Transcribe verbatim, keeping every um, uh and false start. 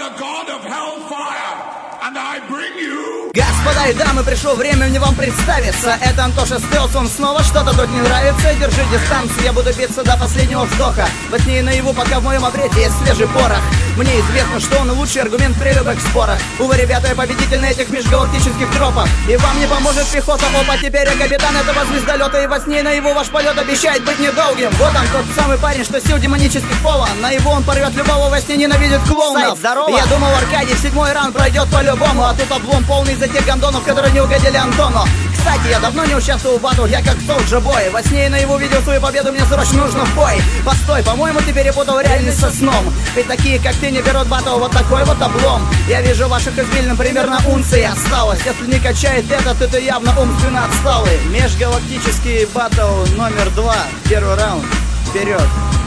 the god of hellfire, and I bring you... Господа и дамы, пришло время мне вам представиться. Это Антоша Стелс, вам снова что-то тут не нравится? Держи дистанцию, я буду биться до последнего вздоха. Во сне и наяву, пока в моем обрете есть свежий порох. Мне известно, что он лучший аргумент при любых спорах. Увы, ребята, я победитель на этих межгалактических тропах. И вам не поможет пехота, опа, теперь я капитан этого звездолета. И во сне и наяву ваш полет обещает быть недолгим. Вот он, тот самый парень, что сил демонических пола. Наяву он порвет любого, во сне ненавидит клоунов. Сайт, здорово. Я думал, Аркадий в седьмой раунд пройдет по-любому. А тут облом полный за тех гондонов, которые не угодили Антону. Кстати, я давно не участвовал в батл, я как Soulja Boy. Во сне и наяву видел свою победу, мне срочно нужно в бой. Постой, по-моему, ты перепутал реальность со сном. Ведь такие, как ты, не берут батл, вот такой вот облом. Я вижу ваших извилин, примерно унция осталось. Если не качает этот, это явно умственно отсталый. Межгалактический батл номер два. Первый раунд. Вперед.